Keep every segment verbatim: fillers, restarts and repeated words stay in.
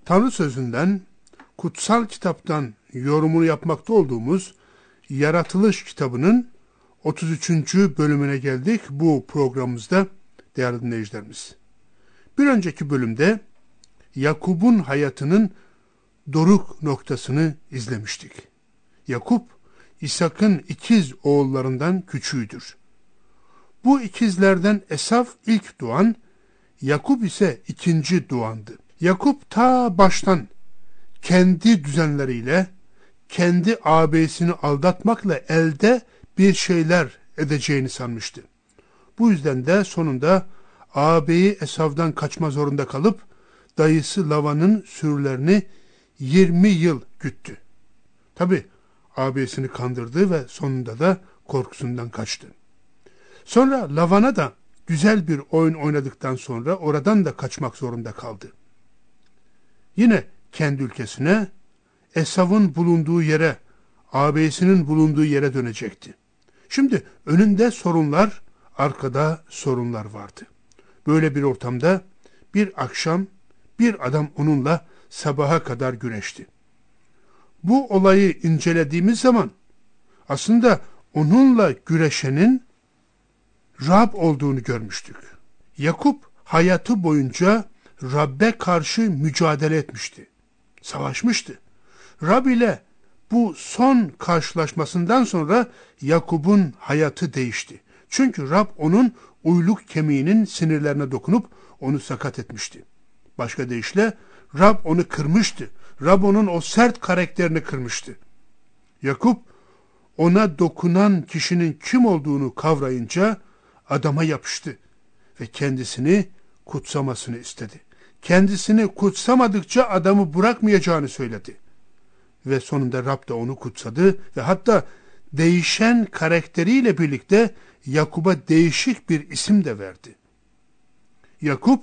Tanrı sözünden, kutsal kitaptan yorumunu yapmakta olduğumuz Yaratılış kitabının otuz üçüncü bölümüne geldik bu programımızda değerli dinleyicilerimiz. Bir önceki bölümde Yakup'un hayatının doruk noktasını izlemiştik. Yakup, İshak'ın ikiz oğullarından küçüğüdür. Bu ikizlerden Esav ilk doğan, Yakup ise ikinci doğandı. Yakup ta baştan kendi düzenleriyle, kendi ağabeyisini aldatmakla elde bir şeyler edeceğini sanmıştı. Bu yüzden de sonunda ağabeyi Esav'dan kaçma zorunda kalıp dayısı Lavan'ın sürülerini yirmi yıl güttü. Tabi ağabeyisini kandırdı ve sonunda da korkusundan kaçtı. Sonra Lavan'a da güzel bir oyun oynadıktan sonra oradan da kaçmak zorunda kaldı. Yine kendi ülkesine, Esav'ın bulunduğu yere, ağabeyisinin bulunduğu yere dönecekti. Şimdi önünde sorunlar, arkada sorunlar vardı. Böyle bir ortamda bir akşam bir adam onunla sabaha kadar güreşti. Bu olayı incelediğimiz zaman aslında onunla güreşenin Rab olduğunu görmüştük. Yakup hayatı boyunca Rab'be karşı mücadele etmişti. Savaşmıştı. Rab ile bu son karşılaşmasından sonra Yakup'un hayatı değişti. Çünkü Rab onun uyluk kemiğinin sinirlerine dokunup onu sakat etmişti. Başka deyişle Rab onu kırmıştı. Rab onun o sert karakterini kırmıştı. Yakup ona dokunan kişinin kim olduğunu kavrayınca adama yapıştı ve kendisini kutsamasını istedi. Kendisini kutsamadıkça adamı bırakmayacağını söyledi. Ve sonunda Rab da onu kutsadı ve hatta değişen karakteriyle birlikte Yakup'a değişik bir isim de verdi. Yakup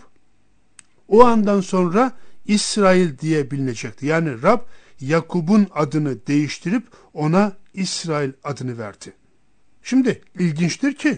o andan sonra İsrail diye bilinecekti. Yani Rab Yakup'un adını değiştirip ona İsrail adını verdi. Şimdi ilginçtir ki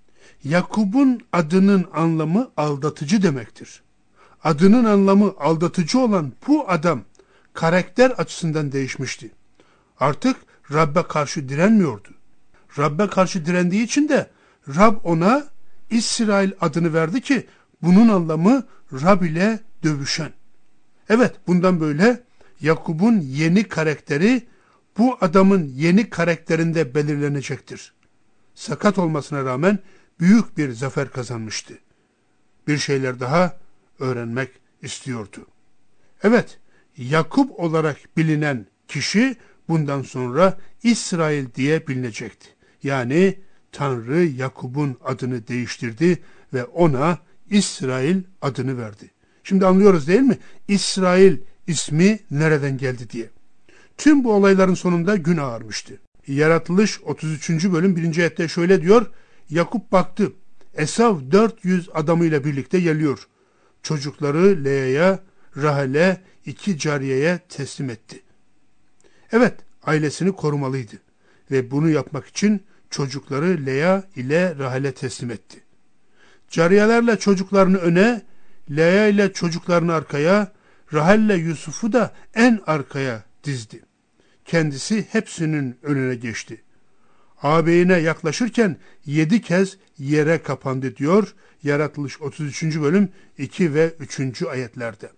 Yakup'un adının anlamı aldatıcı demektir. Adının anlamı aldatıcı olan bu adam karakter açısından değişmişti. Artık Rab'be karşı direnmiyordu. Rab'be karşı direndiği için de Rab ona İsrail adını verdi ki bunun anlamı Rab ile dövüşen. Evet, bundan böyle Yakup'un yeni karakteri bu adamın yeni karakterinde belirlenecektir. Sakat olmasına rağmen büyük bir zafer kazanmıştı. Bir şeyler daha öğrenmek istiyordu. Evet, Yakup olarak bilinen kişi bundan sonra İsrail diye bilinecekti. Yani Tanrı Yakup'un adını değiştirdi ve ona İsrail adını verdi. Şimdi anlıyoruz değil mi? İsrail ismi nereden geldi diye. Tüm bu olayların sonunda gün ağarmıştı. Yaratılış otuz üçüncü bölüm birinci ayette şöyle diyor. Yakup baktı. Esav dört yüz adamıyla birlikte geliyor. Çocukları Lea'ya, Rahel'e, iki cariyeye teslim etti. Evet, ailesini korumalıydı ve bunu yapmak için çocukları Lea ile Rahel'e teslim etti. Cariyelerle çocuklarını öne, Lea ile çocuklarını arkaya, Rahel ile Yusuf'u da en arkaya dizdi. Kendisi hepsinin önüne geçti. Ağabeyine yaklaşırken yedi kez yere kapandı diyor Yaratılış otuz üçüncü bölüm iki ve üçüncü ayetlerde.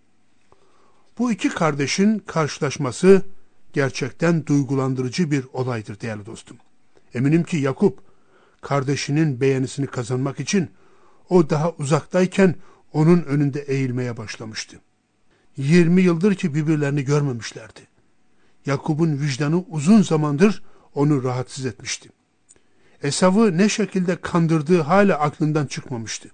Bu iki kardeşin karşılaşması gerçekten duygulandırıcı bir olaydır değerli dostum. Eminim ki Yakup kardeşinin beğenisini kazanmak için o daha uzaktayken onun önünde eğilmeye başlamıştı. yirmi yıldır ki birbirlerini görmemişlerdi. Yakup'un vicdanı uzun zamandır onu rahatsız etmişti. Esav'ı ne şekilde kandırdığı hala aklından çıkmamıştı.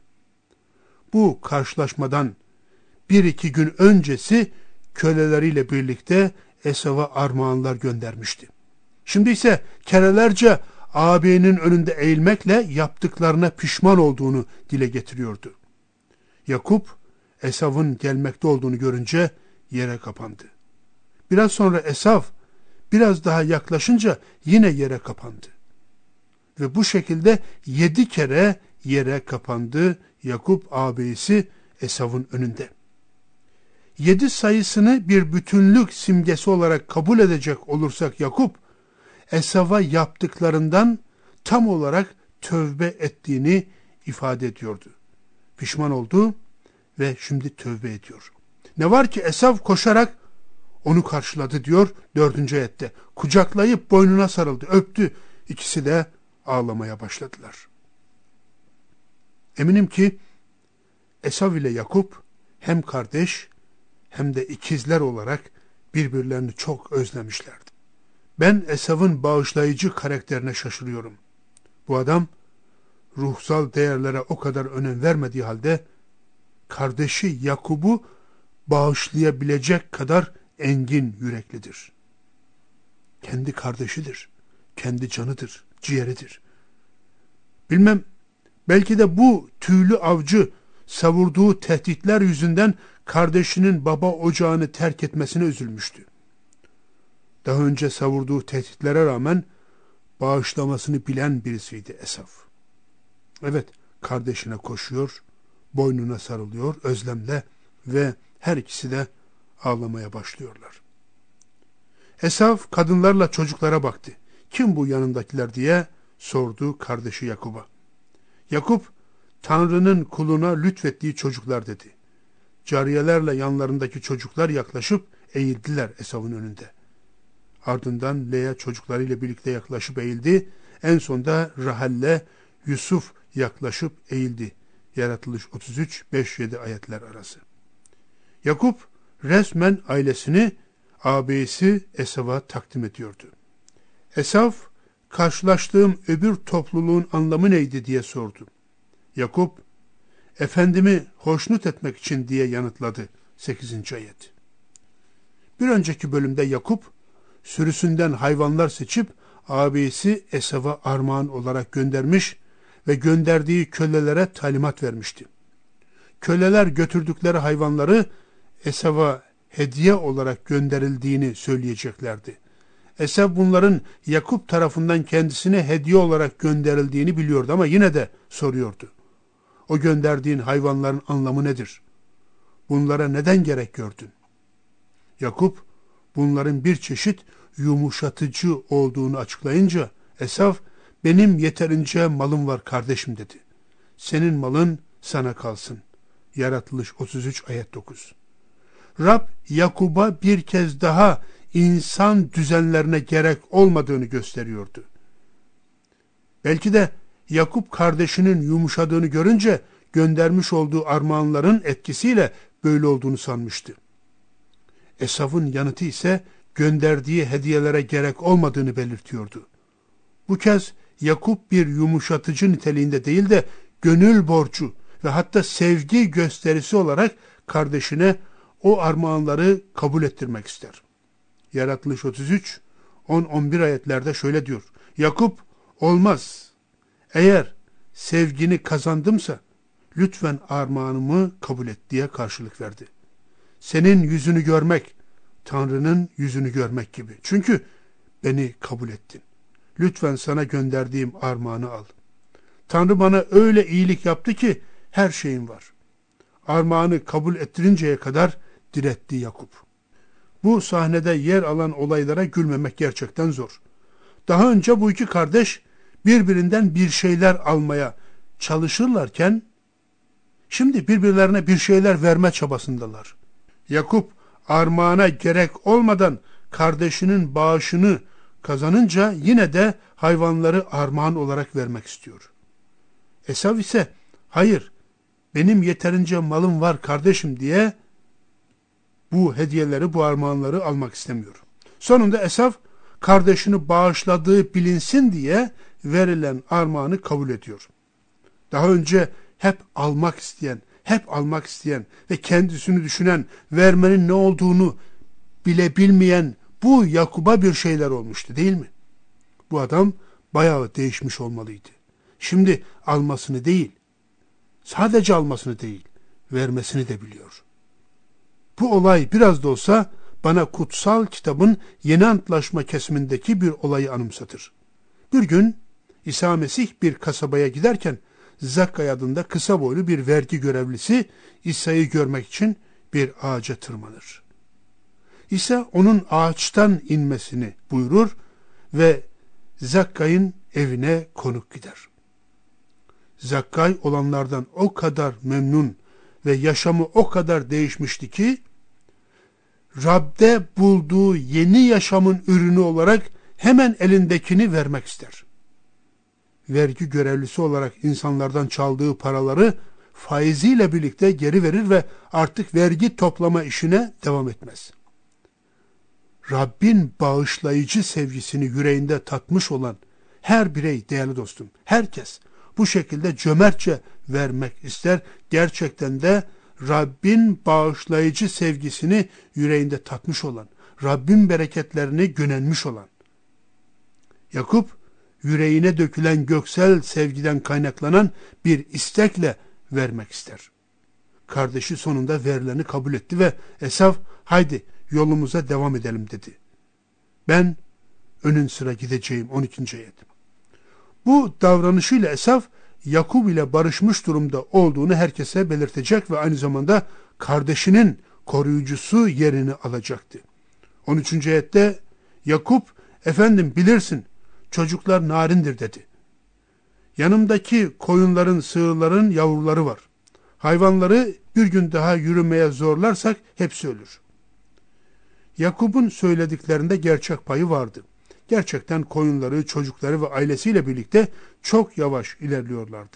Bu karşılaşmadan bir iki gün öncesi köleleriyle birlikte Esav'a armağanlar göndermişti. Şimdi ise kerelerce ağabeyinin önünde eğilmekle yaptıklarına pişman olduğunu dile getiriyordu. Yakup, Esav'ın gelmekte olduğunu görünce yere kapandı. Biraz sonra Esav, biraz daha yaklaşınca yine yere kapandı. Ve bu şekilde yedi kere yere kapandı Yakup ağabeyisi Esav'ın önünde. yedi sayısını bir bütünlük simgesi olarak kabul edecek olursak Yakup, Esav'a yaptıklarından tam olarak tövbe ettiğini ifade ediyordu. Pişman oldu ve şimdi tövbe ediyor. Ne var ki Esav koşarak onu karşıladı diyor dördüncü ayette. Kucaklayıp boynuna sarıldı, öptü. İkisi de ağlamaya başladılar. Eminim ki Esav ile Yakup hem kardeş hem de ikizler olarak birbirlerini çok özlemişlerdi. Ben Esav'ın bağışlayıcı karakterine şaşırıyorum. Bu adam ruhsal değerlere o kadar önem vermediği halde kardeşi Yakup'u bağışlayabilecek kadar engin yüreklidir. Kendi kardeşidir, kendi canıdır, ciğeridir. Bilmem, belki de bu tüylü avcı savurduğu tehditler yüzünden kardeşinin baba ocağını terk etmesine üzülmüştü. Daha önce savurduğu tehditlere rağmen bağışlamasını bilen birisiydi Esav. Evet, kardeşine koşuyor, boynuna sarılıyor özlemle ve her ikisi de ağlamaya başlıyorlar. Esav kadınlarla çocuklara baktı. Kim bu yanındakiler diye sordu kardeşi Yakup'a. Yakup, Tanrı'nın kuluna lütfettiği çocuklar dedi. Cariyelerle yanlarındaki çocuklar yaklaşıp eğildiler Esav'ın önünde. Ardından Lea çocuklarıyla birlikte yaklaşıp eğildi. En sonunda Rahel'le Yusuf yaklaşıp eğildi. Yaratılış otuz üç beş yedi ayetler arası. Yakup resmen ailesini ağabeyisi Esav'a takdim ediyordu. Esav, karşılaştığım öbür topluluğun anlamı neydi diye sordu. Yakup, efendimi hoşnut etmek için diye yanıtladı. sekizinci ayet. Bir önceki bölümde Yakup, sürüsünden hayvanlar seçip ağabeyisi Esav'a armağan olarak göndermiş ve gönderdiği kölelere talimat vermişti. Köleler götürdükleri hayvanları Esav'a hediye olarak gönderildiğini söyleyeceklerdi. Esav bunların Yakup tarafından kendisine hediye olarak gönderildiğini biliyordu ama yine de soruyordu. O gönderdiğin hayvanların anlamı nedir? Bunlara neden gerek gördün? Yakup bunların bir çeşit yumuşatıcı olduğunu açıklayınca Esav, benim yeterince malım var kardeşim dedi. Senin malın sana kalsın. Yaratılış otuz üç ayet dokuz. Rab Yakup'a bir kez daha insan düzenlerine gerek olmadığını gösteriyordu. Belki de Yakup kardeşinin yumuşadığını görünce göndermiş olduğu armağanların etkisiyle böyle olduğunu sanmıştı. Esav'ın yanıtı ise gönderdiği hediyelere gerek olmadığını belirtiyordu. Bu kez Yakup bir yumuşatıcı niteliğinde değil de gönül borcu ve hatta sevgi gösterisi olarak kardeşine o armağanları kabul ettirmek ister. Yaratılış otuz üç on on bir ayetlerde şöyle diyor. Yakup, olmaz. Eğer sevgini kazandımsa lütfen armağanımı kabul et diye karşılık verdi. Senin yüzünü görmek, Tanrı'nın yüzünü görmek gibi. Çünkü beni kabul ettin. Lütfen sana gönderdiğim armağanı al. Tanrı bana öyle iyilik yaptı ki her şeyim var. Armağanı kabul ettirinceye kadar diretti Yakup. Bu sahnede yer alan olaylara gülmemek gerçekten zor. Daha önce bu iki kardeş birbirinden bir şeyler almaya çalışırlarken şimdi birbirlerine bir şeyler verme çabasındalar. Yakup armağana gerek olmadan kardeşinin bağışını kazanınca yine de hayvanları armağan olarak vermek istiyor. Esav ise hayır, benim yeterince malım var kardeşim diye bu hediyeleri, bu armağanları almak istemiyor. Sonunda Esav kardeşini bağışladığı bilinsin diye verilen armağanı kabul ediyor. Daha önce hep almak isteyen, hep almak isteyen ve kendisini düşünen, vermenin ne olduğunu bile bilmeyen bu Yakup'a bir şeyler olmuştu değil mi? Bu adam bayağı değişmiş olmalıydı. Şimdi almasını değil, sadece almasını değil, vermesini de biliyor. Bu olay biraz da olsa bana kutsal kitabın Yeni Antlaşma kesimindeki bir olayı anımsatır. Bir gün İsa Mesih bir kasabaya giderken Zakkay adında kısa boylu bir vergi görevlisi İsa'yı görmek için bir ağaca tırmanır. İsa onun ağaçtan inmesini buyurur ve Zakkay'ın evine konuk gider. Zakkay olanlardan o kadar memnun ve yaşamı o kadar değişmişti ki, Rab'de bulduğu yeni yaşamın ürünü olarak hemen elindekini vermek ister. Vergi görevlisi olarak insanlardan çaldığı paraları faiziyle birlikte geri verir ve artık vergi toplama işine devam etmez. Rabbin bağışlayıcı sevgisini yüreğinde tatmış olan her birey, değerli dostum, herkes bu şekilde cömertçe vermek ister. Gerçekten de Rabbin bağışlayıcı sevgisini yüreğinde tatmış olan, Rabbin bereketlerini gönenmiş olan. Yakup, yüreğine dökülen göksel sevgiden kaynaklanan bir istekle vermek ister. Kardeşi sonunda verileni kabul etti ve Esav, haydi yolumuza devam edelim dedi. Ben önün sıra gideceğim. on ikinci ayet. Bu davranışıyla Esav, Yakup ile barışmış durumda olduğunu herkese belirtecek ve aynı zamanda kardeşinin koruyucusu yerini alacaktı. on üçüncü ayette Yakup, efendim bilirsin çocuklar narindir dedi. Yanımdaki koyunların, sığırların yavruları var. Hayvanları bir gün daha yürümeye zorlarsak hepsi ölür. Yakup'un söylediklerinde gerçek payı vardı. Gerçekten koyunları, çocukları ve ailesiyle birlikte çok yavaş ilerliyorlardı.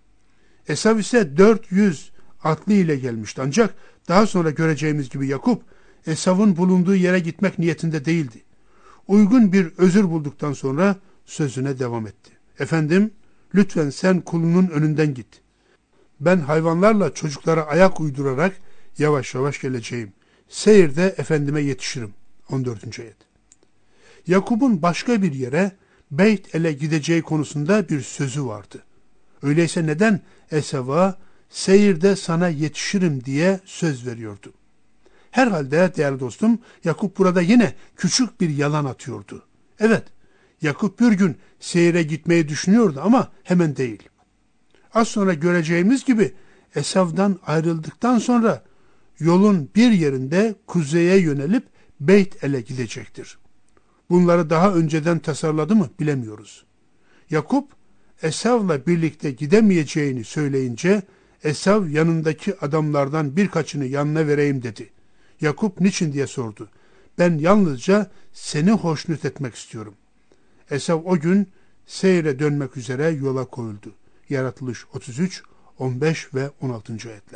Esav ise dört yüz atlı ile gelmişti. Ancak daha sonra göreceğimiz gibi Yakup, Esav'ın bulunduğu yere gitmek niyetinde değildi. Uygun bir özür bulduktan sonra sözüne devam etti. Efendim, lütfen sen kulunun önünden git. Ben hayvanlarla çocuklara ayak uydurarak yavaş yavaş geleceğim. Seyirde efendime yetişirim. on dördüncü ayet. Yakup'un başka bir yere Beyt El'e gideceği konusunda bir sözü vardı. Öyleyse neden Esav'a seyirde sana yetişirim diye söz veriyordu? Herhalde değerli dostum, Yakup burada yine küçük bir yalan atıyordu. Evet, Yakup bir gün seyire gitmeyi düşünüyordu ama hemen değil. Az sonra göreceğimiz gibi Esav'dan ayrıldıktan sonra yolun bir yerinde kuzeye yönelip Beyt El'e gidecektir. Bunları daha önceden tasarladı mı bilemiyoruz. Yakup, Esav'la birlikte gidemeyeceğini söyleyince, Esav yanındaki adamlardan birkaçını yanına vereyim dedi. Yakup niçin diye sordu. Ben yalnızca seni hoşnut etmek istiyorum. Esav o gün seyre dönmek üzere yola koyuldu. Yaratılış otuz üç, on beş ve on altıncı ayetler.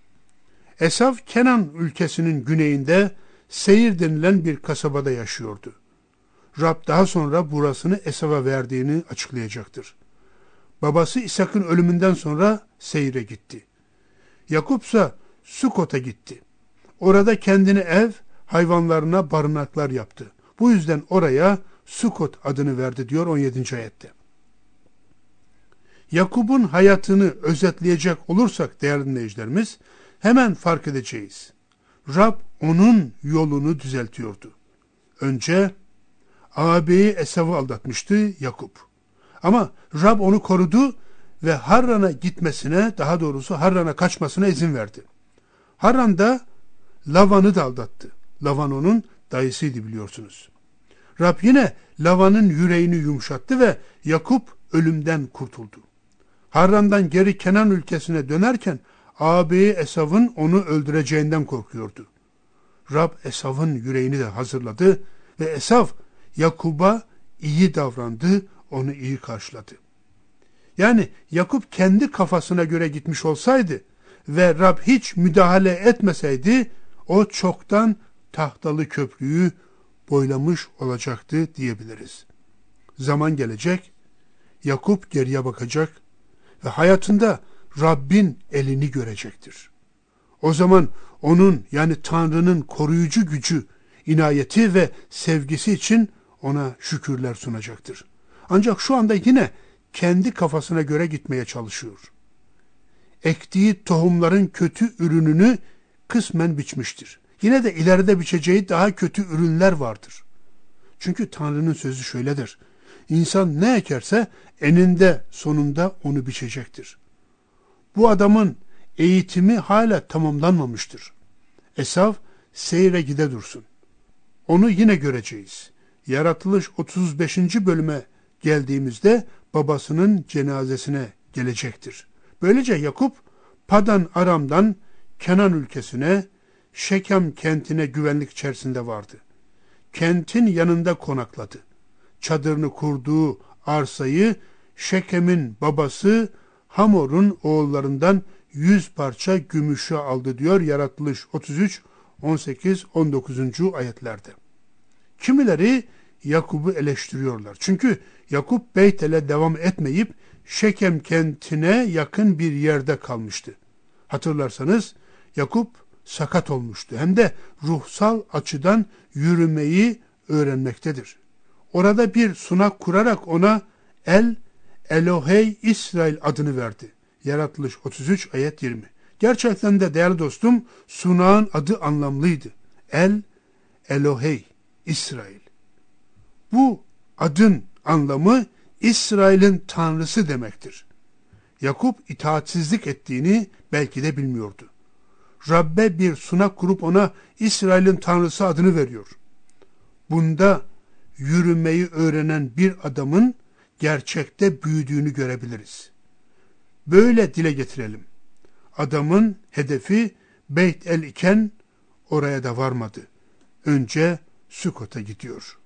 Esav, Kenan ülkesinin güneyinde Seyir denilen bir kasabada yaşıyordu. Rab daha sonra burasını Esav'a verdiğini açıklayacaktır. Babası İshak'ın ölümünden sonra Seyir'e gitti. Yakup ise Sukot'a gitti. Orada kendine ev, hayvanlarına barınaklar yaptı. Bu yüzden oraya Sukot adını verdi diyor on yedinci ayette. Yakup'un hayatını özetleyecek olursak değerli dinleyicilerimiz, hemen fark edeceğiz. Rab onun yolunu düzeltiyordu. Önce ağabeyi Esav'ı aldatmıştı Yakup. Ama Rab onu korudu ve Harran'a gitmesine, daha doğrusu Harran'a kaçmasına izin verdi. Harran da Lavan'ı da aldattı. Lavan onun dayısıydı biliyorsunuz. Rab yine Lavan'ın yüreğini yumuşattı ve Yakup ölümden kurtuldu. Harran'dan geri Kenan ülkesine dönerken ağabeyi Esav'ın onu öldüreceğinden korkuyordu. Rab Esav'ın yüreğini de hazırladı ve Esav Yakup'a iyi davrandı, onu iyi karşıladı. Yani Yakup kendi kafasına göre gitmiş olsaydı ve Rab hiç müdahale etmeseydi, o çoktan tahtalı köprüyü boylamış olacaktı diyebiliriz. Zaman gelecek, Yakup geriye bakacak ve hayatında Rabbin elini görecektir. O zaman onun, yani Tanrı'nın koruyucu gücü, inayeti ve sevgisi için ona şükürler sunacaktır. Ancak şu anda yine kendi kafasına göre gitmeye çalışıyor. Ektiği tohumların kötü ürününü kısmen biçmiştir. Yine de ileride biçeceği daha kötü ürünler vardır. Çünkü Tanrı'nın sözü şöyledir. İnsan ne ekerse eninde sonunda onu biçecektir. Bu adamın eğitimi hala tamamlanmamıştır. Esav seyre gide dursun. Onu yine göreceğiz. Yaratılış otuz beşinci bölüme geldiğimizde babasının cenazesine gelecektir. Böylece Yakup Padan Aram'dan Kenan ülkesine, Şekem kentine güvenlik içerisinde vardı. Kentin yanında konakladı. Çadırını kurduğu arsayı Şekem'in babası Hamor'un oğullarından yüz parça gümüşü aldı diyor Yaratılış otuz üç, on sekiz, on dokuzuncu ayetlerde. Kimileri Yakup'u eleştiriyorlar. Çünkü Yakup Beytel'e devam etmeyip Şekem kentine yakın bir yerde kalmıştı. Hatırlarsanız Yakup sakat olmuştu. Hem de ruhsal açıdan yürümeyi öğrenmektedir. Orada bir sunak kurarak ona El Elohey İsrail adını verdi. Yaratılış otuz üç ayet yirmi. Gerçekten de değerli dostum sunağın adı anlamlıydı. El Elohey İsrail. Bu adın anlamı İsrail'in tanrısı demektir. Yakup itaatsizlik ettiğini belki de bilmiyordu. Rabbe bir sunak kurup ona İsrail'in tanrısı adını veriyor. Bunda yürümeyi öğrenen bir adamın gerçekte büyüdüğünü görebiliriz. Böyle dile getirelim. Adamın hedefi Beyt El iken oraya da varmadı. Önce Sukot'a gidiyor.